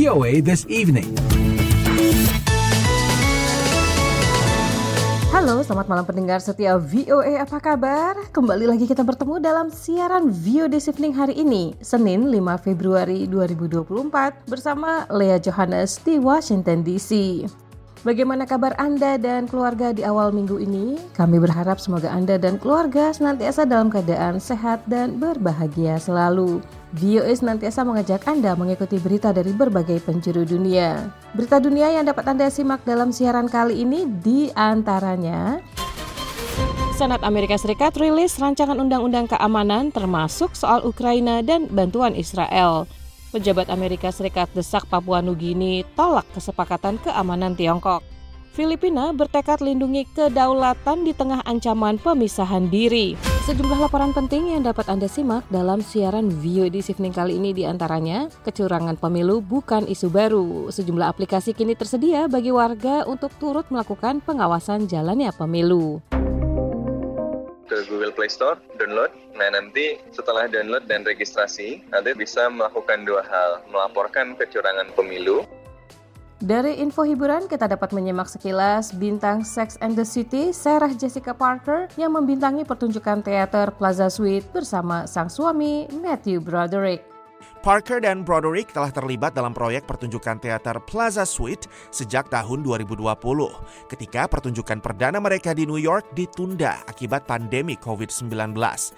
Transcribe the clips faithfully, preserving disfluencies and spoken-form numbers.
V O A This Evening. Halo, selamat malam pendengar setia V O A, apa kabar? Kembali lagi kita bertemu dalam siaran V O A This Evening hari ini, Senin lima Februari dua ribu dua puluh empat, bersama Lea Johannes di Washington D C. Bagaimana kabar Anda dan keluarga di awal minggu ini? Kami berharap semoga Anda dan keluarga senantiasa dalam keadaan sehat dan berbahagia selalu. V O A senantiasa mengajak Anda mengikuti berita dari berbagai penjuru dunia. Berita dunia yang dapat Anda simak dalam siaran kali ini di antaranya: Senat Amerika Serikat rilis rancangan undang-undang keamanan termasuk soal Ukraina dan bantuan Israel. Pejabat Amerika Serikat desak Papua Nugini tolak kesepakatan keamanan Tiongkok. Filipina bertekad lindungi kedaulatan di tengah ancaman pemisahan diri. Sejumlah laporan penting yang dapat Anda simak dalam siaran V O A This Evening kali ini diantaranya, kecurangan pemilu bukan isu baru. Sejumlah aplikasi kini tersedia bagi warga untuk turut melakukan pengawasan jalannya pemilu. Ke Google Play Store, download. Nah, nanti setelah download dan registrasi, Anda bisa melakukan dua hal, melaporkan kecurangan pemilu. Dari info hiburan, kita dapat menyimak sekilas bintang Sex and the City, Sarah Jessica Parker, yang membintangi pertunjukan teater Plaza Suite bersama sang suami, Matthew Broderick. Parker dan Broderick telah terlibat dalam proyek pertunjukan teater Plaza Suite sejak tahun dua ribu dua puluh, ketika pertunjukan perdana mereka di New York ditunda akibat pandemi covid sembilan belas.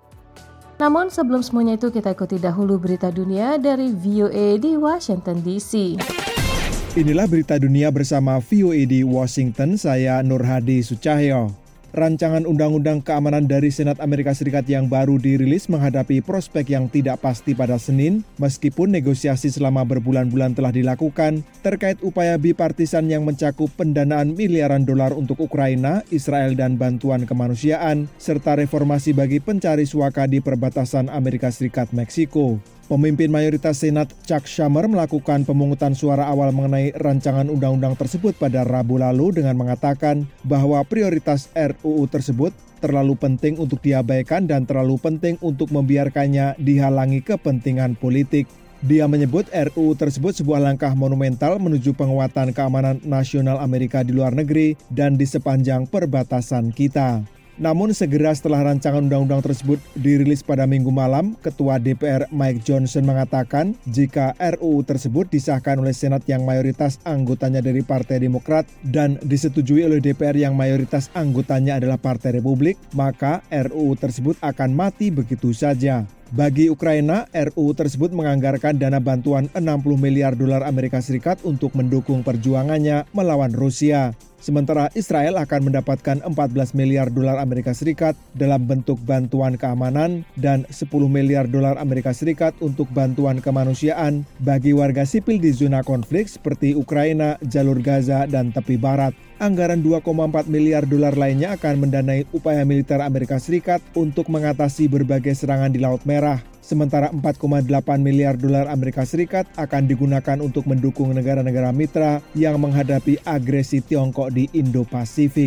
Namun sebelum semuanya itu, kita ikuti dahulu berita dunia dari V O A di Washington D C. Inilah berita dunia bersama V O A di Washington, saya Nur Hadi Sucahyo. Rancangan Undang-Undang Keamanan dari Senat Amerika Serikat yang baru dirilis menghadapi prospek yang tidak pasti pada Senin, meskipun negosiasi selama berbulan-bulan telah dilakukan terkait upaya bipartisan yang mencakup pendanaan miliaran dolar untuk Ukraina, Israel, dan bantuan kemanusiaan, serta reformasi bagi pencari suaka di perbatasan Amerika Serikat-Meksiko. Pemimpin mayoritas Senat Chuck Schumer melakukan pemungutan suara awal mengenai rancangan undang-undang tersebut pada Rabu lalu dengan mengatakan bahwa prioritas R U U tersebut terlalu penting untuk diabaikan dan terlalu penting untuk membiarkannya dihalangi kepentingan politik. Dia menyebut R U U tersebut sebuah langkah monumental menuju penguatan keamanan nasional Amerika di luar negeri dan di sepanjang perbatasan kita. Namun segera setelah rancangan undang-undang tersebut dirilis pada Minggu malam, Ketua D P R Mike Johnson mengatakan jika R U U tersebut disahkan oleh Senat yang mayoritas anggotanya dari Partai Demokrat dan disetujui oleh D P R yang mayoritas anggotanya adalah Partai Republik, maka R U U tersebut akan mati begitu saja. Bagi Ukraina, R U U tersebut menganggarkan dana bantuan enam puluh miliar dolar Amerika Serikat untuk mendukung perjuangannya melawan Rusia. Sementara Israel akan mendapatkan empat belas miliar dolar Amerika Serikat dalam bentuk bantuan keamanan dan sepuluh miliar dolar Amerika Serikat untuk bantuan kemanusiaan bagi warga sipil di zona konflik seperti Ukraina, Jalur Gaza, dan tepi barat. Anggaran dua koma empat miliar dolar lainnya akan mendanai upaya militer Amerika Serikat untuk mengatasi berbagai serangan di Laut Merah. Sementara empat koma delapan miliar dolar Amerika Serikat akan digunakan untuk mendukung negara-negara mitra yang menghadapi agresi Tiongkok di Indo-Pasifik.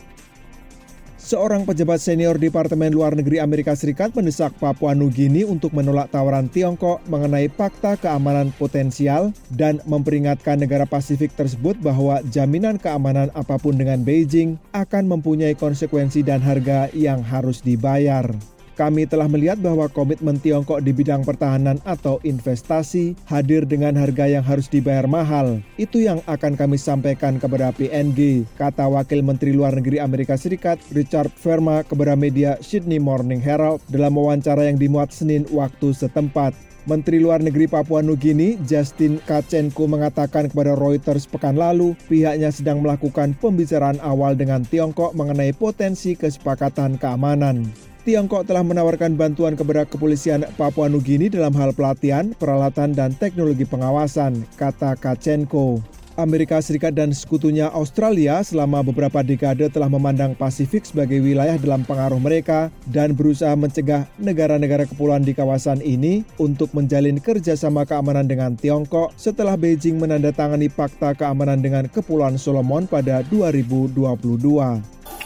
Seorang pejabat senior Departemen Luar Negeri Amerika Serikat mendesak Papua Nugini untuk menolak tawaran Tiongkok mengenai fakta keamanan potensial dan memperingatkan negara Pasifik tersebut bahwa jaminan keamanan apapun dengan Beijing akan mempunyai konsekuensi dan harga yang harus dibayar. Kami telah melihat bahwa komitmen Tiongkok di bidang pertahanan atau investasi hadir dengan harga yang harus dibayar mahal. Itu yang akan kami sampaikan kepada P N G, kata Wakil Menteri Luar Negeri Amerika Serikat Richard Verma kepada media Sydney Morning Herald dalam wawancara yang dimuat Senin waktu setempat. Menteri Luar Negeri Papua Nugini, Justin Kachenko, mengatakan kepada Reuters pekan lalu pihaknya sedang melakukan pembicaraan awal dengan Tiongkok mengenai potensi kesepakatan keamanan. Tiongkok telah menawarkan bantuan kepada kepolisian Papua Nugini dalam hal pelatihan, peralatan, dan teknologi pengawasan, kata Kachenko. Amerika Serikat dan sekutunya Australia selama beberapa dekade telah memandang Pasifik sebagai wilayah dalam pengaruh mereka dan berusaha mencegah negara-negara kepulauan di kawasan ini untuk menjalin kerjasama keamanan dengan Tiongkok setelah Beijing menandatangani Fakta Keamanan dengan Kepulauan Solomon pada dua ribu dua puluh dua.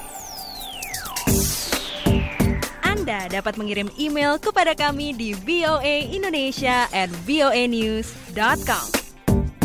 Anda dapat mengirim email kepada kami di v o a indonesia at v o a news dot com.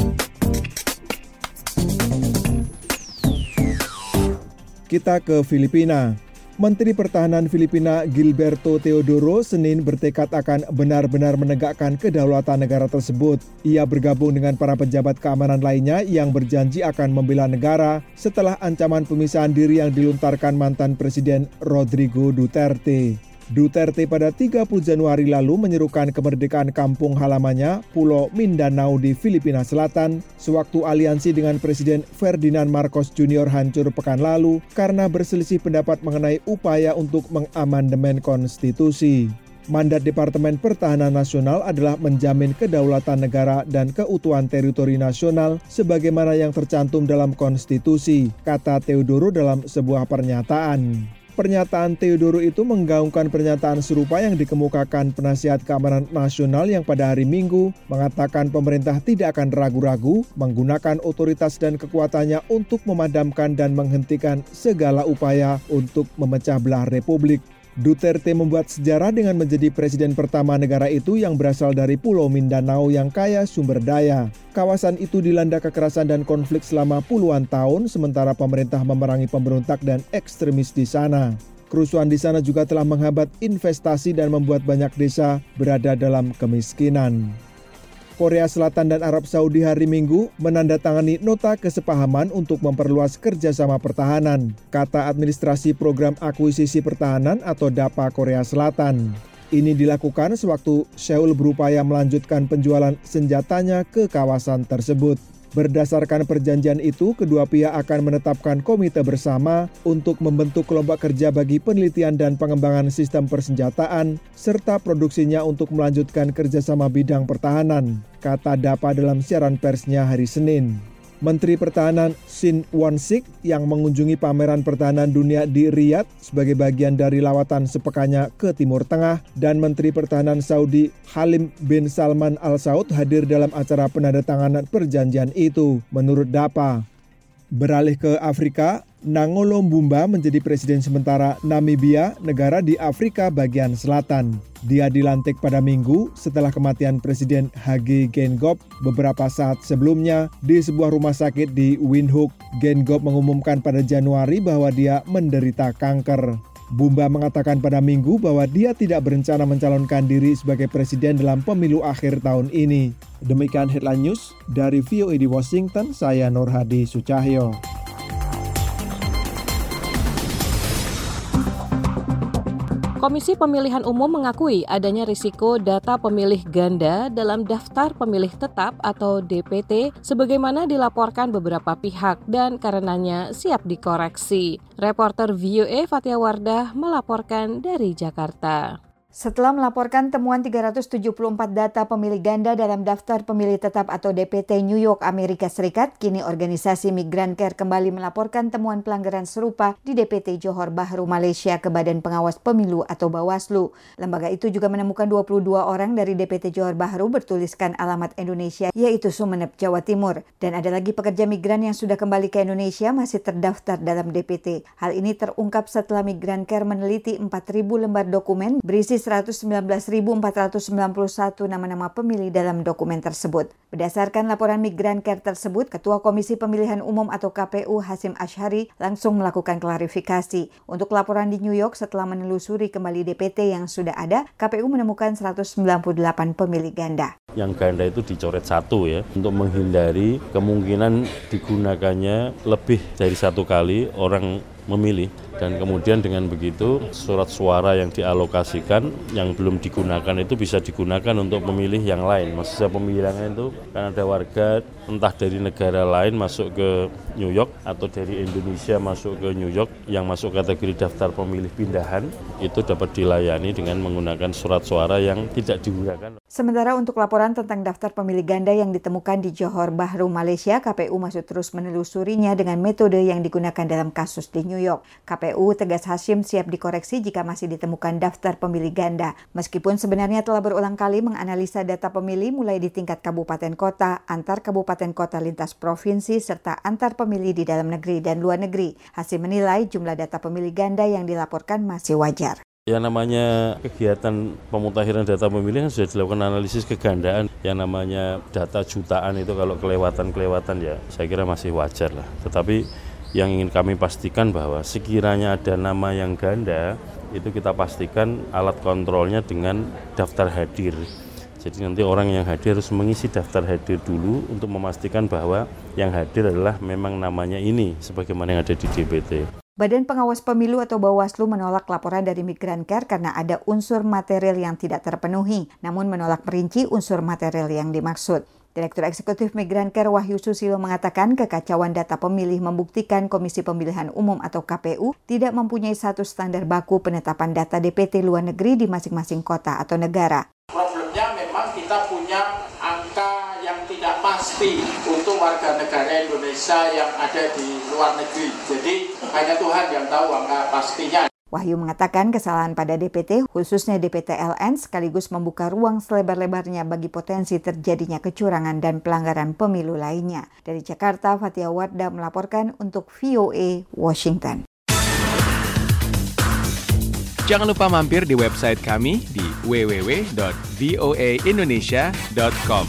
Kita ke Filipina. Menteri Pertahanan Filipina Gilberto Teodoro Senin bertekad akan benar-benar menegakkan kedaulatan negara tersebut. Ia bergabung dengan para pejabat keamanan lainnya yang berjanji akan membela negara setelah ancaman pemisahan diri yang dilontarkan mantan Presiden Rodrigo Duterte. Duterte pada tiga puluh Januari lalu menyerukan kemerdekaan kampung halamannya, Pulau Mindanao di Filipina Selatan, sewaktu aliansi dengan Presiden Ferdinand Marcos Junior hancur pekan lalu karena berselisih pendapat mengenai upaya untuk mengamandemen konstitusi. Mandat Departemen Pertahanan Nasional adalah menjamin kedaulatan negara dan keutuhan teritori nasional sebagaimana yang tercantum dalam konstitusi, kata Teodoro dalam sebuah pernyataan. Pernyataan Teodoro itu menggaungkan pernyataan serupa yang dikemukakan Penasihat Keamanan Nasional yang pada hari Minggu mengatakan pemerintah tidak akan ragu-ragu menggunakan otoritas dan kekuatannya untuk memadamkan dan menghentikan segala upaya untuk memecah belah Republik. Duterte membuat sejarah dengan menjadi presiden pertama negara itu yang berasal dari Pulau Mindanao yang kaya sumber daya. Kawasan itu dilanda kekerasan dan konflik selama puluhan tahun, sementara pemerintah memerangi pemberontak dan ekstremis di sana. Kerusuhan di sana juga telah menghambat investasi dan membuat banyak desa berada dalam kemiskinan. Korea Selatan dan Arab Saudi hari Minggu menandatangani nota kesepahaman untuk memperluas kerjasama pertahanan, kata Administrasi Program Akuisisi Pertahanan atau D A P A Korea Selatan. Ini dilakukan sewaktu Seoul berupaya melanjutkan penjualan senjatanya ke kawasan tersebut. Berdasarkan perjanjian itu, kedua pihak akan menetapkan komite bersama untuk membentuk kelompok kerja bagi penelitian dan pengembangan sistem persenjataan, serta produksinya untuk melanjutkan kerjasama bidang pertahanan, kata D A P A dalam siaran persnya hari Senin. Menteri Pertahanan Shin Won-sik yang mengunjungi pameran pertahanan dunia di Riyadh sebagai bagian dari lawatan sepekannya ke Timur Tengah dan Menteri Pertahanan Saudi Halim bin Salman Al Saud hadir dalam acara penandatanganan perjanjian itu, menurut D A P A. Beralih ke Afrika, Nangolo Mbumba menjadi presiden sementara Namibia, negara di Afrika bagian selatan. Dia dilantik pada Minggu setelah kematian Presiden Hage Geingob beberapa saat sebelumnya di sebuah rumah sakit di Windhoek. Geingob mengumumkan pada Januari bahwa dia menderita kanker. Mbumba mengatakan pada Minggu bahwa dia tidak berencana mencalonkan diri sebagai presiden dalam pemilu akhir tahun ini. Demikian headline news dari V O A di Washington, saya Nur Hadi Sucahyo. Komisi Pemilihan Umum mengakui adanya risiko data pemilih ganda dalam daftar pemilih tetap atau D P T sebagaimana dilaporkan beberapa pihak dan karenanya siap dikoreksi. Reporter V O A Fatia Wardah melaporkan dari Jakarta. Setelah melaporkan temuan tiga ratus tujuh puluh empat data pemilih ganda dalam daftar pemilih tetap atau D P T New York, Amerika Serikat, kini organisasi Migrancare kembali melaporkan temuan pelanggaran serupa di D P T Johor Bahru, Malaysia ke Badan Pengawas Pemilu atau Bawaslu. Lembaga itu juga menemukan dua puluh dua orang dari D P T Johor Bahru bertuliskan alamat Indonesia, yaitu Sumeneb, Jawa Timur. Dan ada lagi pekerja migran yang sudah kembali ke Indonesia masih terdaftar dalam D P T. Hal ini terungkap setelah Migrancare meneliti empat ribu lembar dokumen berisi seratus sembilan belas ribu empat ratus sembilan puluh satu nama-nama pemilih dalam dokumen tersebut. Berdasarkan laporan Migrancare tersebut, Ketua Komisi Pemilihan Umum atau K P U Hasyim Asyhari langsung melakukan klarifikasi. Untuk laporan di New York setelah menelusuri kembali D P T yang sudah ada, K P U menemukan seratus sembilan puluh delapan pemilih ganda. Yang ganda itu dicoret satu ya, untuk menghindari kemungkinan digunakannya lebih dari satu kali orang memilih. Dan kemudian dengan begitu surat suara yang dialokasikan yang belum digunakan itu bisa digunakan untuk memilih yang lain. Maksudnya pemilihannya itu kan ada warga entah dari negara lain masuk ke New York atau dari Indonesia masuk ke New York yang masuk kategori daftar pemilih pindahan itu dapat dilayani dengan menggunakan surat suara yang tidak digunakan. Sementara untuk laporan tentang daftar pemilih ganda yang ditemukan di Johor Bahru, Malaysia, K P U masih terus menelusurinya dengan metode yang digunakan dalam kasus di New York. K P U tegas Hasyim siap dikoreksi jika masih ditemukan daftar pemilih ganda. Meskipun sebenarnya telah berulang kali menganalisa data pemilih mulai di tingkat kabupaten kota, antar kabupaten kota lintas provinsi, serta antar pemilih di dalam negeri dan luar negeri. Hasyim menilai jumlah data pemilih ganda yang dilaporkan masih wajar. Ya namanya kegiatan pemutakhiran data pemilih kan sudah dilakukan analisis kegandaan. Yang namanya data jutaan itu kalau kelewatan-kelewatan ya saya kira masih wajar lah. Tetapi Yang ingin kami pastikan bahwa sekiranya ada nama yang ganda, itu kita pastikan alat kontrolnya dengan daftar hadir. Jadi nanti orang yang hadir harus mengisi daftar hadir dulu untuk memastikan bahwa yang hadir adalah memang namanya ini, sebagaimana yang ada di D P T. Badan Pengawas Pemilu atau Bawaslu menolak laporan dari Migrancare karena ada unsur material yang tidak terpenuhi, namun menolak merinci unsur material yang dimaksud. Direktur Eksekutif Migrancare Wahyu Susilo mengatakan kekacauan data pemilih membuktikan Komisi Pemilihan Umum atau K P U tidak mempunyai satu standar baku penetapan data D P T luar negeri di masing-masing kota atau negara. Problemnya memang kita punya angka yang tidak pasti untuk warga negara Indonesia yang ada di luar negeri. Jadi hanya Tuhan yang tahu angka pastinya. Wahyu mengatakan kesalahan pada D P T, khususnya D P T L N, sekaligus membuka ruang selebar-lebarnya bagi potensi terjadinya kecurangan dan pelanggaran pemilu lainnya. Dari Jakarta, Fathia Wardah melaporkan untuk V O A Washington. Jangan lupa mampir di website kami di w w w dot v o a indonesia dot com.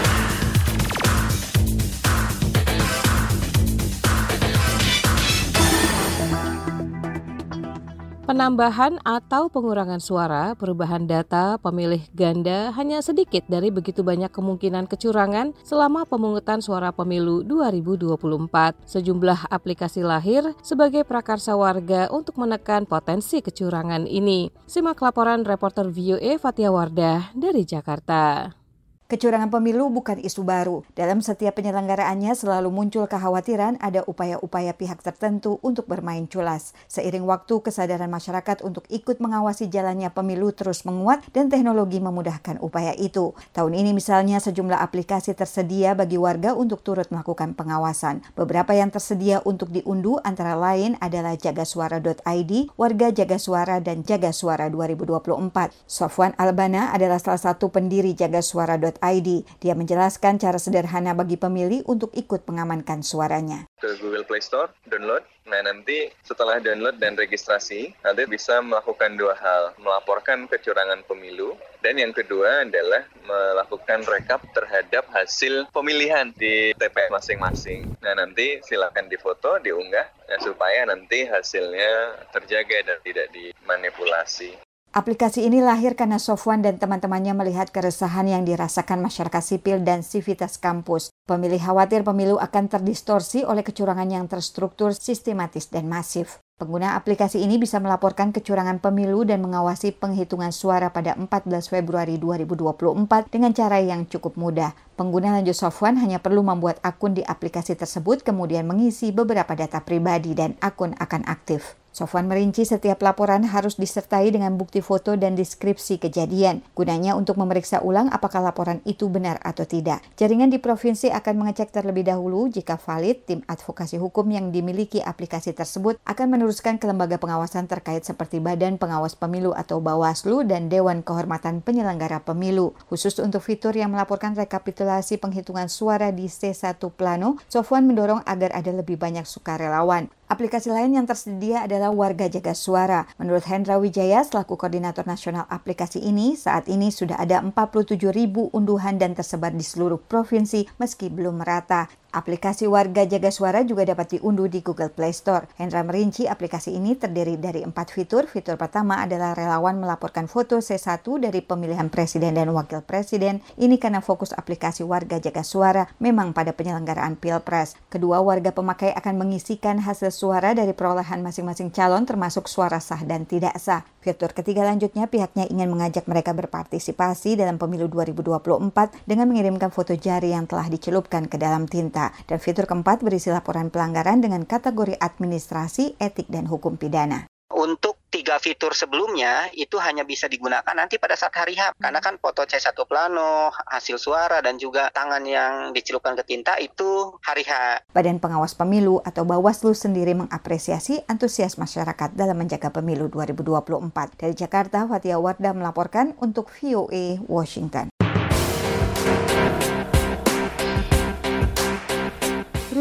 Penambahan atau pengurangan suara, perubahan data, pemilih ganda hanya sedikit dari begitu banyak kemungkinan kecurangan selama pemungutan suara pemilu dua ribu dua puluh empat. Sejumlah aplikasi lahir sebagai prakarsa warga untuk menekan potensi kecurangan ini. Simak laporan reporter V O A Fathia Wardah dari Jakarta. Kecurangan pemilu bukan isu baru. Dalam setiap penyelenggaraannya selalu muncul kekhawatiran ada upaya-upaya pihak tertentu untuk bermain culas. Seiring waktu, kesadaran masyarakat untuk ikut mengawasi jalannya pemilu terus menguat dan teknologi memudahkan upaya itu. Tahun ini misalnya sejumlah aplikasi tersedia bagi warga untuk turut melakukan pengawasan. Beberapa yang tersedia untuk diunduh antara lain adalah jagasuara dot i d, Warga Jaga Suara, dan Jaga Suara dua ribu dua puluh empat. Sofwan Albana adalah salah satu pendiri jagasuara dot i d. Dia menjelaskan cara sederhana bagi pemilih untuk ikut mengamankan suaranya. Ke Google Play Store, download. Nah, nanti setelah download dan registrasi, nanti bisa melakukan dua hal. Melaporkan kecurangan pemilu, dan yang kedua adalah melakukan rekap terhadap hasil pemilihan di T P S masing-masing. Nah, nanti silakan difoto, diunggah, ya, supaya nanti hasilnya terjaga dan tidak dimanipulasi. Aplikasi ini lahir karena Sofwan dan teman-temannya melihat keresahan yang dirasakan masyarakat sipil dan sivitas kampus. Pemilih khawatir pemilu akan terdistorsi oleh kecurangan yang terstruktur, sistematis, dan masif. Pengguna aplikasi ini bisa melaporkan kecurangan pemilu dan mengawasi penghitungan suara pada empat belas Februari dua ribu dua puluh empat dengan cara yang cukup mudah. Pengguna lanjut Sofwan hanya perlu membuat akun di aplikasi tersebut, kemudian mengisi beberapa data pribadi dan akun akan aktif. Sofwan merinci setiap laporan harus disertai dengan bukti foto dan deskripsi kejadian, gunanya untuk memeriksa ulang apakah laporan itu benar atau tidak. Jaringan di provinsi akan mengecek terlebih dahulu jika valid, tim advokasi hukum yang dimiliki aplikasi tersebut akan meneruskan ke lembaga pengawasan terkait seperti Badan Pengawas Pemilu atau Bawaslu dan Dewan Kehormatan Penyelenggara Pemilu. Khusus untuk fitur yang melaporkan rekapitulasi penghitungan suara di C satu Plano, Sofwan mendorong agar ada lebih banyak sukarelawan. Aplikasi lain yang tersedia adalah Warga Jaga Suara. Menurut Hendra Wijaya, selaku koordinator nasional aplikasi ini, saat ini sudah ada empat puluh tujuh ribu unduhan dan tersebar di seluruh provinsi meski belum merata. Aplikasi Warga Jaga Suara juga dapat diunduh di Google Play Store. Hendra merinci aplikasi ini terdiri dari empat fitur. Fitur pertama adalah relawan melaporkan foto C satu dari pemilihan presiden dan wakil presiden. Ini karena fokus aplikasi Warga Jaga Suara memang pada penyelenggaraan Pilpres. Kedua, warga pemakai akan mengisikan hasil suara dari perolehan masing-masing calon termasuk suara sah dan tidak sah. Fitur ketiga lanjutnya pihaknya ingin mengajak mereka berpartisipasi dalam pemilu dua ribu dua puluh empat dengan mengirimkan foto jari yang telah dicelupkan ke dalam tinta. Dan fitur keempat berisi laporan pelanggaran dengan kategori administrasi, etik, dan hukum pidana. Untuk tiga fitur sebelumnya itu hanya bisa digunakan nanti pada saat hari H. Karena kan foto C satu Plano, hasil suara, dan juga tangan yang dicelupkan ke tinta itu hari H. Badan Pengawas Pemilu atau Bawaslu sendiri mengapresiasi antusias masyarakat dalam menjaga pemilu dua ribu dua puluh empat. Dari Jakarta, Fathia Wardah melaporkan untuk V O A Washington.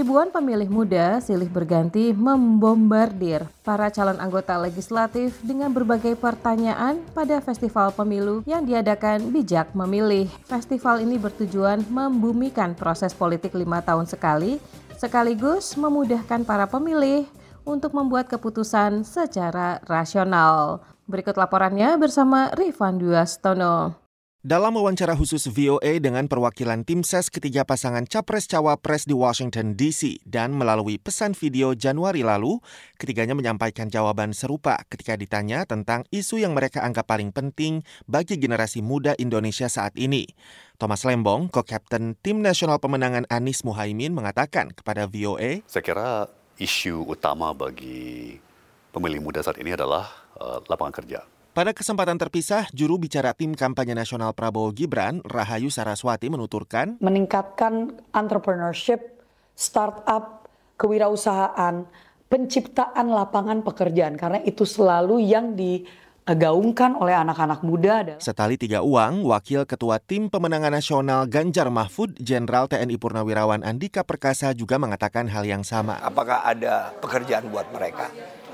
Ribuan pemilih muda silih berganti membombardir para calon anggota legislatif dengan berbagai pertanyaan pada festival pemilu yang diadakan Bijak Memilih. Festival ini bertujuan membumikan proses politik lima tahun sekali, sekaligus memudahkan para pemilih untuk membuat keputusan secara rasional. Berikut laporannya bersama Rifan Duastono. Dalam wawancara khusus V O A dengan perwakilan tim ses ketiga pasangan Capres-Cawapres di Washington D C dan melalui pesan video Januari lalu, ketiganya menyampaikan jawaban serupa ketika ditanya tentang isu yang mereka anggap paling penting bagi generasi muda Indonesia saat ini. Thomas Lembong, co-captain tim nasional pemenangan Anies Muhaimin, mengatakan kepada V O A, saya kira isu utama bagi pemilih muda saat ini adalah uh, lapangan kerja. Pada kesempatan terpisah, juru bicara tim kampanye nasional Prabowo Gibran, Rahayu Saraswati, menuturkan meningkatkan entrepreneurship, startup, kewirausahaan, penciptaan lapangan pekerjaan, karena itu selalu yang digaungkan oleh anak-anak muda. Setali tiga uang, Wakil Ketua Tim Pemenangan Nasional Ganjar Mahfud, Jenderal T N I Purnawirawan Andika Perkasa juga mengatakan hal yang sama. Apakah ada pekerjaan buat mereka?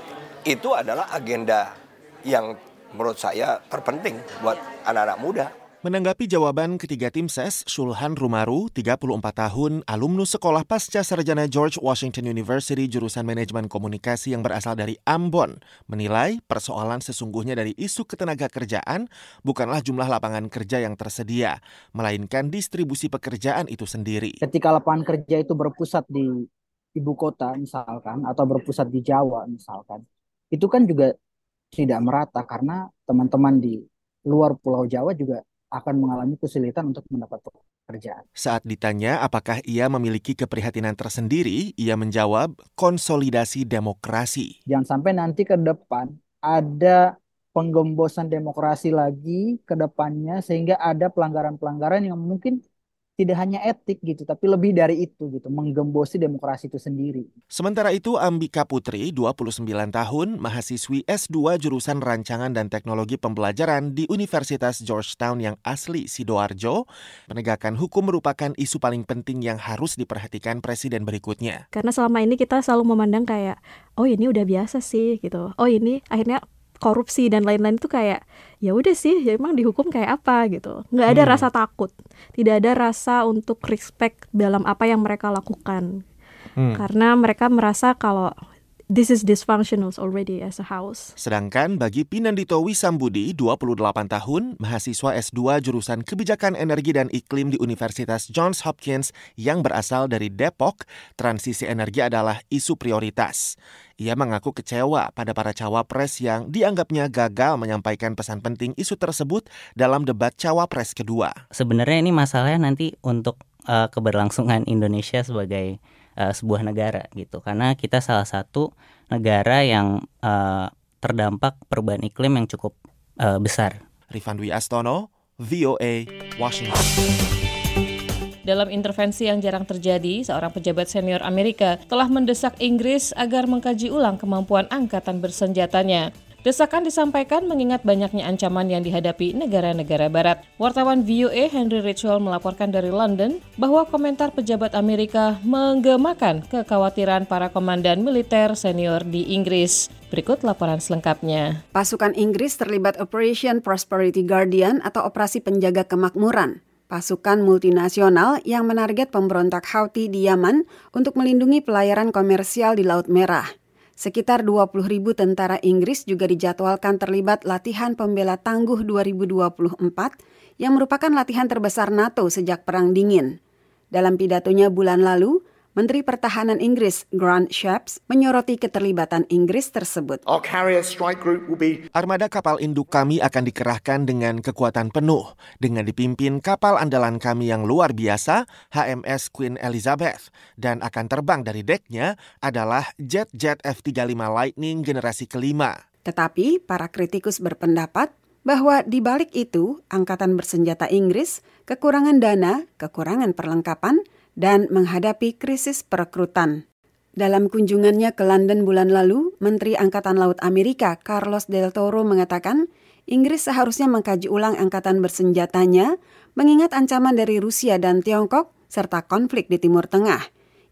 Itu adalah agenda yang menurut saya terpenting buat anak-anak muda. Menanggapi jawaban ketiga tim ses, Sulhan Rumaru, tiga puluh empat tahun, alumnus sekolah pasca sarjana George Washington University jurusan Manajemen Komunikasi yang berasal dari Ambon, menilai persoalan sesungguhnya dari isu ketenaga kerjaan bukanlah jumlah lapangan kerja yang tersedia, melainkan distribusi pekerjaan itu sendiri. Ketika lapangan kerja itu berpusat di ibu kota misalkan, atau berpusat di Jawa misalkan, itu kan juga tidak merata karena teman-teman di luar Pulau Jawa juga akan mengalami kesulitan untuk mendapat pekerjaan. Saat ditanya apakah ia memiliki keprihatinan tersendiri, ia menjawab konsolidasi demokrasi. Jangan sampai nanti ke depan ada penggembosan demokrasi lagi ke depannya sehingga ada pelanggaran-pelanggaran yang mungkin tidak hanya etik gitu, tapi lebih dari itu gitu, menggembosi demokrasi itu sendiri. Sementara itu, Ambika Putri, dua puluh sembilan tahun, mahasiswi S dua jurusan Rancangan dan Teknologi Pembelajaran di Universitas Georgetown yang asli Sidoarjo, menegakkan hukum merupakan isu paling penting yang harus diperhatikan presiden berikutnya. Karena selama ini kita selalu memandang kayak, oh ini udah biasa sih gitu, oh ini akhirnya korupsi dan lain-lain itu kayak ya udah sih, ya emang dihukum kayak apa gitu. Nggak ada hmm. rasa takut, tidak ada rasa untuk respect dalam apa yang mereka lakukan. Hmm. Karena mereka merasa kalau this is dysfunctional already as a house. Sedangkan bagi Pinandito Wisambudi, dua puluh delapan tahun, mahasiswa S dua jurusan Kebijakan Energi dan Iklim di Universitas Johns Hopkins yang berasal dari Depok, transisi energi adalah isu prioritas. Ia mengaku kecewa pada para cawapres yang dianggapnya gagal menyampaikan pesan penting isu tersebut dalam debat cawapres kedua. Sebenarnya ini masalahnya nanti untuk uh, keberlangsungan Indonesia sebagai uh, sebuah negara gitu. Karena kita salah satu negara yang uh, terdampak perubahan iklim yang cukup uh, besar. Rifan Duastono, V O A, Washington. Dalam intervensi yang jarang terjadi, seorang pejabat senior Amerika telah mendesak Inggris agar mengkaji ulang kemampuan angkatan bersenjatanya. Desakan disampaikan mengingat banyaknya ancaman yang dihadapi negara-negara barat. Wartawan V O A Henry Ridgwell melaporkan dari London bahwa komentar pejabat Amerika menggemakan kekhawatiran para komandan militer senior di Inggris. Berikut laporan selengkapnya. Pasukan Inggris terlibat Operation Prosperity Guardian atau Operasi Penjaga Kemakmuran. Pasukan multinasional yang menarget pemberontak Houthi di Yaman untuk melindungi pelayaran komersial di Laut Merah. Sekitar dua puluh ribu tentara Inggris juga dijadwalkan terlibat latihan pembela tangguh dua ribu dua puluh empat yang merupakan latihan terbesar NATO sejak Perang Dingin. Dalam pidatonya bulan lalu, Menteri Pertahanan Inggris Grant Shapps menyoroti keterlibatan Inggris tersebut. Our carrier strike group will be... Armada kapal induk kami akan dikerahkan dengan kekuatan penuh dengan dipimpin kapal andalan kami yang luar biasa, H M S Queen Elizabeth, dan akan terbang dari deknya adalah jet-jet F tiga puluh lima Lightning generasi kelima. Tetapi para kritikus berpendapat bahwa di balik itu, angkatan bersenjata Inggris kekurangan dana, kekurangan perlengkapan, dan menghadapi krisis perekrutan. Dalam kunjungannya ke London bulan lalu, Menteri Angkatan Laut Amerika Carlos Del Toro mengatakan Inggris seharusnya mengkaji ulang angkatan bersenjatanya mengingat ancaman dari Rusia dan Tiongkok serta konflik di Timur Tengah.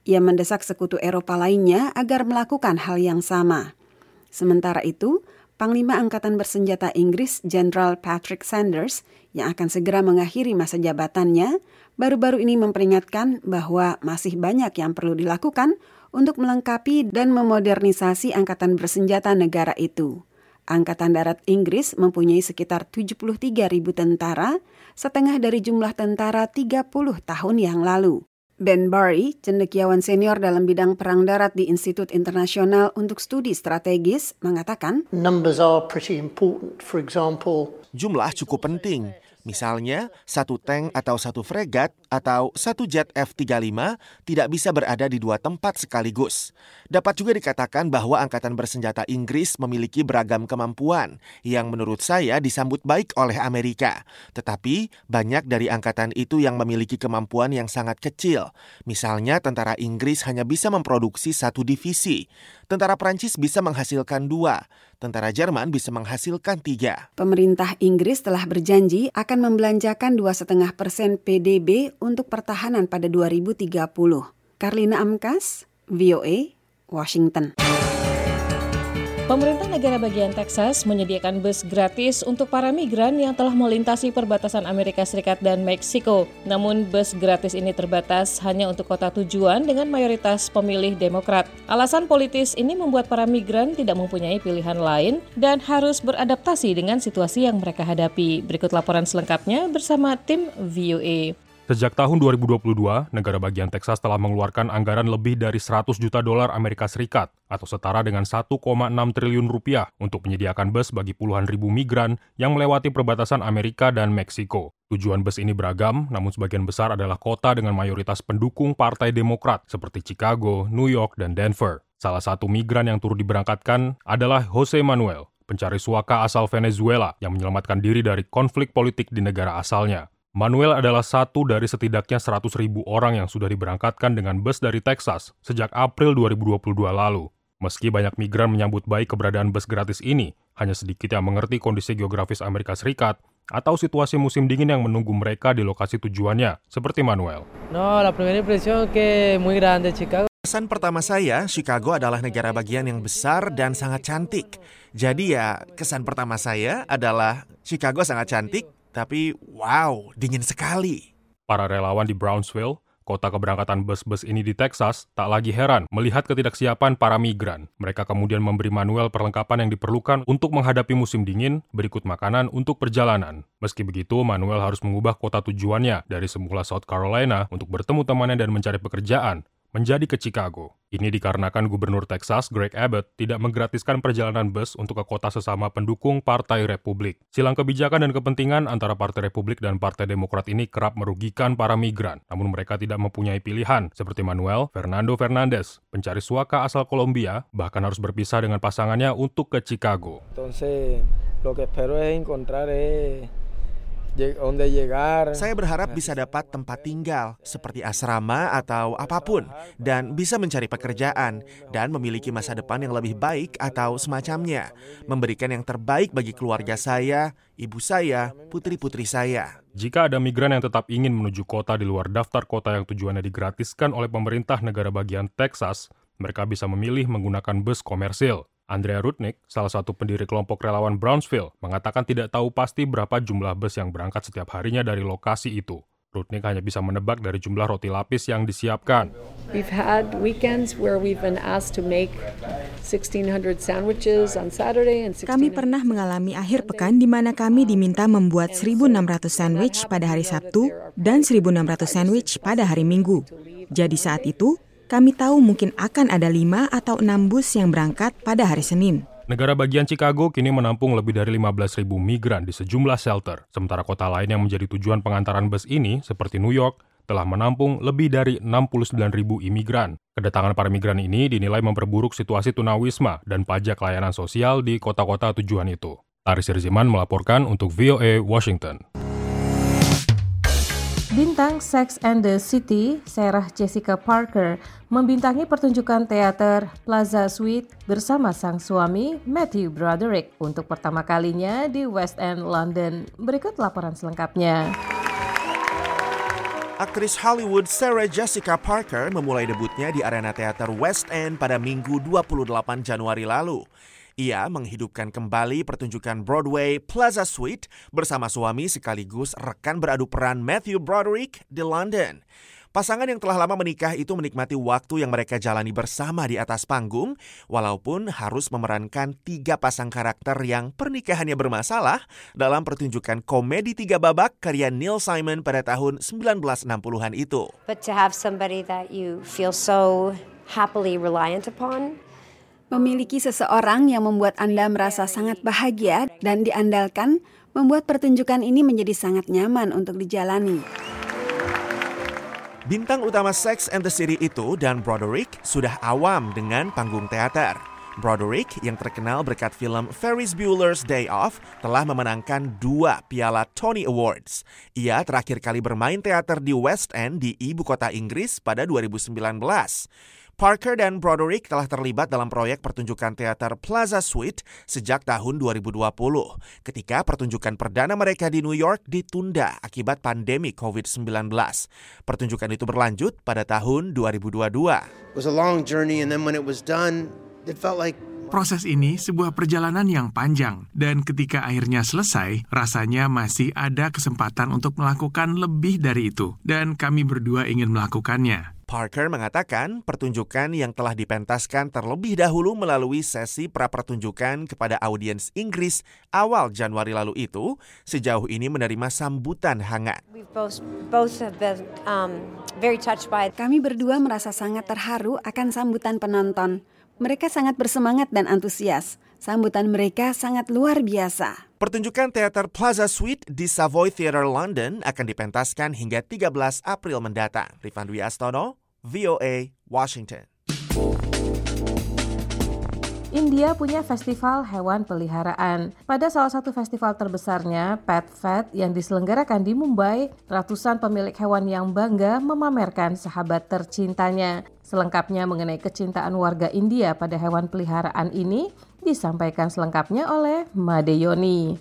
Ia mendesak sekutu Eropa lainnya agar melakukan hal yang sama. Sementara itu, Panglima Angkatan Bersenjata Inggris Jenderal Patrick Sanders yang akan segera mengakhiri masa jabatannya, baru-baru ini memperingatkan bahwa masih banyak yang perlu dilakukan untuk melengkapi dan memodernisasi angkatan bersenjata negara itu. Angkatan Darat Inggris mempunyai sekitar tujuh puluh tiga ribu tentara, setengah dari jumlah tentara tiga puluh tahun yang lalu. Ben Barry, cendekiawan senior dalam bidang perang darat di Institut Internasional untuk Studi Strategis, mengatakan, Numbers are pretty important. For example, jumlah cukup penting. Misalnya, satu tank atau satu fregat atau satu jet F tiga puluh lima tidak bisa berada di dua tempat sekaligus. Dapat juga dikatakan bahwa Angkatan Bersenjata Inggris memiliki beragam kemampuan yang menurut saya disambut baik oleh Amerika. Tetapi, banyak dari angkatan itu yang memiliki kemampuan yang sangat kecil. Misalnya, tentara Inggris hanya bisa memproduksi satu divisi. Tentara Prancis bisa menghasilkan dua. Tentara Jerman bisa menghasilkan tiga. Pemerintah Inggris telah berjanji akan membelanjakan dua koma lima persen P D B untuk pertahanan pada dua ribu tiga puluh. Karlina Amkas, V O A, Washington. Pemerintah negara bagian Texas menyediakan bus gratis untuk para migran yang telah melintasi perbatasan Amerika Serikat dan Meksiko. Namun bus gratis ini terbatas hanya untuk kota tujuan dengan mayoritas pemilih Demokrat. Alasan politis ini membuat para migran tidak mempunyai pilihan lain dan harus beradaptasi dengan situasi yang mereka hadapi. Berikut laporan selengkapnya bersama tim V O A. Sejak tahun dua ribu dua puluh dua, negara bagian Texas telah mengeluarkan anggaran lebih dari seratus juta dolar Amerika Serikat atau setara dengan satu koma enam triliun rupiah untuk menyediakan bus bagi puluhan ribu migran yang melewati perbatasan Amerika dan Meksiko. Tujuan bus ini beragam, namun sebagian besar adalah kota dengan mayoritas pendukung Partai Demokrat seperti Chicago, New York, dan Denver. Salah satu migran yang turut diberangkatkan adalah Jose Manuel, pencari suaka asal Venezuela yang menyelamatkan diri dari konflik politik di negara asalnya. Manuel adalah satu dari setidaknya seratus ribu orang yang sudah diberangkatkan dengan bus dari Texas sejak April dua ribu dua puluh dua lalu. Meski banyak migran menyambut baik keberadaan bus gratis ini, hanya sedikit yang mengerti kondisi geografis Amerika Serikat atau situasi musim dingin yang menunggu mereka di lokasi tujuannya, seperti Manuel. No, la primera impresión que muy grande Chicago. Kesan pertama saya, Chicago adalah negara bagian yang besar dan sangat cantik. Jadi ya, kesan pertama saya adalah Chicago sangat cantik, tapi wow, dingin sekali. Para relawan di Brownsville, kota keberangkatan bus-bus ini di Texas, tak lagi heran melihat ketidaksiapan para migran. Mereka kemudian memberi Manuel perlengkapan yang diperlukan untuk menghadapi musim dingin, berikut makanan untuk perjalanan. Meski begitu, Manuel harus mengubah kota tujuannya dari semula South Carolina untuk bertemu temannya dan mencari pekerjaan, menjadi ke Chicago. Ini dikarenakan Gubernur Texas, Greg Abbott, tidak menggratiskan perjalanan bus untuk ke kota sesama pendukung Partai Republik. Silang kebijakan dan kepentingan antara Partai Republik dan Partai Demokrat ini kerap merugikan para migran, namun mereka tidak mempunyai pilihan, seperti Manuel Fernando Fernandez, pencari suaka asal Kolombia, bahkan harus berpisah dengan pasangannya untuk ke Chicago. Entonces, lo que espero es encontrar es Saya berharap bisa dapat tempat tinggal, seperti asrama atau apapun, dan bisa mencari pekerjaan, dan memiliki masa depan yang lebih baik atau semacamnya, memberikan yang terbaik bagi keluarga saya, ibu saya, putri-putri saya. Jika ada migran yang tetap ingin menuju kota di luar daftar kota yang tujuannya digratiskan oleh pemerintah negara bagian Texas, mereka bisa memilih menggunakan bus komersil. Andrea Rudnick, salah satu pendiri kelompok relawan Brownsville, mengatakan tidak tahu pasti berapa jumlah bus yang berangkat setiap harinya dari lokasi itu. Rudnick hanya bisa menebak dari jumlah roti lapis yang disiapkan. We've had weekends where we've been asked to make sixteen hundred sandwiches on Saturday and Kami pernah mengalami akhir pekan di mana kami diminta membuat seribu enam ratus sandwich pada hari Sabtu dan seribu enam ratus sandwich pada hari Minggu. Jadi saat itu, kami tahu mungkin akan ada lima atau enam bus yang berangkat pada hari Senin. Negara bagian Chicago kini menampung lebih dari lima belas ribu migran di sejumlah shelter. Sementara kota lain yang menjadi tujuan pengantaran bus ini, seperti New York, telah menampung lebih dari enam puluh sembilan ribu imigran. Kedatangan para migran ini dinilai memperburuk situasi tunawisma dan pajak layanan sosial di kota-kota tujuan itu. Taris Sirziman melaporkan untuk V O A Washington. Bintang Sex and the City, Sarah Jessica Parker, membintangi pertunjukan teater Plaza Suite bersama sang suami Matthew Broderick untuk pertama kalinya di West End, London. Berikut laporan selengkapnya. Aktris Hollywood Sarah Jessica Parker memulai debutnya di arena teater West End pada Minggu dua puluh delapan Januari lalu. Ia menghidupkan kembali pertunjukan Broadway Plaza Suite bersama suami sekaligus rekan beradu peran Matthew Broderick di London. Pasangan yang telah lama menikah itu menikmati waktu yang mereka jalani bersama di atas panggung, walaupun harus memerankan tiga pasang karakter yang pernikahannya bermasalah dalam pertunjukan komedi tiga babak karya Neil Simon pada tahun sembilan belas enam puluhan itu. But to have somebody that you feel so happily reliant upon. Memiliki seseorang yang membuat Anda merasa sangat bahagia dan diandalkan, membuat pertunjukan ini menjadi sangat nyaman untuk dijalani. Bintang utama Sex and the City itu dan Broderick sudah awam dengan panggung teater. Broderick yang terkenal berkat film Ferris Bueller's Day Off telah memenangkan dua piala Tony Awards. Ia terakhir kali bermain teater di West End di ibu kota Inggris pada dua ribu sembilan belas. Parker dan Broderick telah terlibat dalam proyek pertunjukan teater Plaza Suite sejak tahun dua ribu dua puluh, ketika pertunjukan perdana mereka di New York ditunda akibat pandemi covid sembilan belas. Pertunjukan itu berlanjut pada tahun dua ribu dua puluh dua. It was a long journey and then when it was done, it felt like proses ini sebuah perjalanan yang panjang, dan ketika akhirnya selesai, rasanya masih ada kesempatan untuk melakukan lebih dari itu, dan kami berdua ingin melakukannya. Parker mengatakan pertunjukan yang telah dipentaskan terlebih dahulu melalui sesi pra-pertunjukan kepada audiens Inggris awal Januari lalu itu sejauh ini menerima sambutan hangat. Kami berdua merasa sangat terharu akan sambutan penonton. Mereka sangat bersemangat dan antusias. Sambutan mereka sangat luar biasa. Pertunjukan teater Plaza Suite di Savoy Theatre London akan dipentaskan hingga tiga belas April mendatang. Rifan Dwi Astono, V O A, Washington. India punya festival hewan peliharaan. Pada salah satu festival terbesarnya, Pet Fest yang diselenggarakan di Mumbai, ratusan pemilik hewan yang bangga memamerkan sahabat tercintanya. Selengkapnya mengenai kecintaan warga India pada hewan peliharaan ini disampaikan selengkapnya oleh Madeyoni.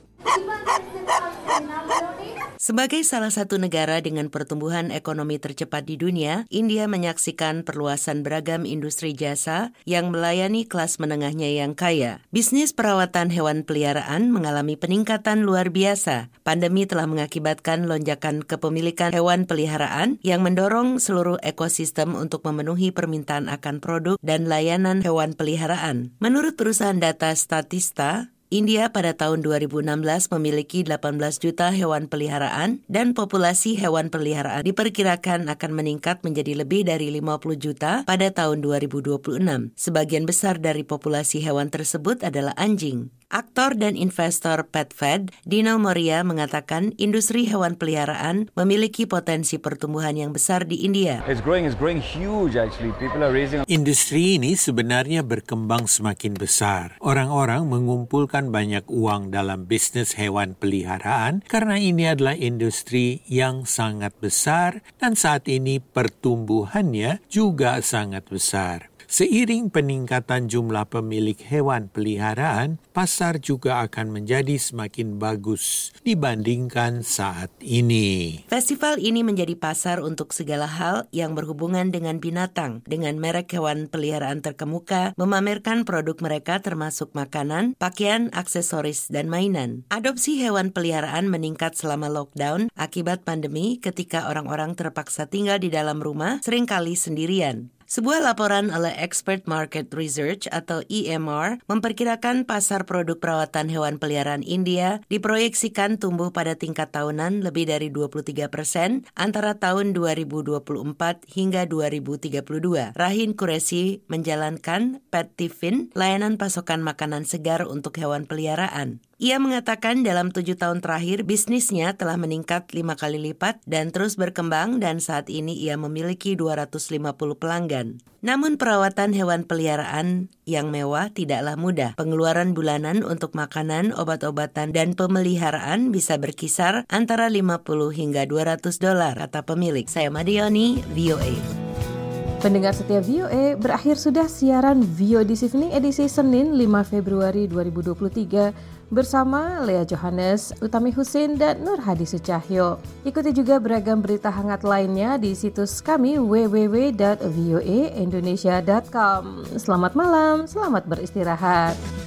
Sebagai salah satu negara dengan pertumbuhan ekonomi tercepat di dunia, India menyaksikan perluasan beragam industri jasa yang melayani kelas menengahnya yang kaya. Bisnis perawatan hewan peliharaan mengalami peningkatan luar biasa. Pandemi telah mengakibatkan lonjakan kepemilikan hewan peliharaan yang mendorong seluruh ekosistem untuk memenuhi permintaan akan produk dan layanan hewan peliharaan. Menurut perusahaan data Statista, India pada tahun dua ribu enam belas memiliki delapan belas juta hewan peliharaan dan populasi hewan peliharaan diperkirakan akan meningkat menjadi lebih dari lima puluh juta pada tahun dua ribu dua puluh enam. Sebagian besar dari populasi hewan tersebut adalah anjing. Aktor dan investor Pet Fest, Dino Moria, mengatakan industri hewan peliharaan memiliki potensi pertumbuhan yang besar di India. It's growing, it's growing huge actually. People are raising. Industri ini sebenarnya berkembang semakin besar. Orang-orang mengumpulkan banyak uang dalam bisnis hewan peliharaan karena ini adalah industri yang sangat besar dan saat ini pertumbuhannya juga sangat besar. Seiring peningkatan jumlah pemilik hewan peliharaan, pasar juga akan menjadi semakin bagus dibandingkan saat ini. Festival ini menjadi pasar untuk segala hal yang berhubungan dengan binatang. Dengan merek hewan peliharaan terkemuka, memamerkan produk mereka termasuk makanan, pakaian, aksesoris, dan mainan. Adopsi hewan peliharaan meningkat selama lockdown akibat pandemi ketika orang-orang terpaksa tinggal di dalam rumah, seringkali sendirian. Sebuah laporan oleh Expert Market Research atau E M R memperkirakan pasar produk perawatan hewan peliharaan India diproyeksikan tumbuh pada tingkat tahunan lebih dari dua puluh tiga persen antara tahun dua ribu dua puluh empat hingga dua ribu tiga puluh dua. Rahin Qureshi menjalankan Pet Tiffin, layanan pasokan makanan segar untuk hewan peliharaan. Ia mengatakan dalam tujuh tahun terakhir bisnisnya telah meningkat lima kali lipat dan terus berkembang dan saat ini ia memiliki dua ratus lima puluh pelanggan. Namun perawatan hewan peliharaan yang mewah tidaklah mudah. Pengeluaran bulanan untuk makanan, obat-obatan, dan pemeliharaan bisa berkisar antara lima puluh hingga dua ratus dolar, kata pemilik. Saya Madioni, V O A. Pendengar setia V O A, berakhir sudah siaran V O A This Evening edisi Senin lima Februari dua ribu dua puluh tiga bersama Lea Johannes, Utami Husin, dan Nur Hadi Sucahyo. Ikuti juga beragam berita hangat lainnya di situs kami w w w dot v o a indonesia dot com. Selamat malam, selamat beristirahat.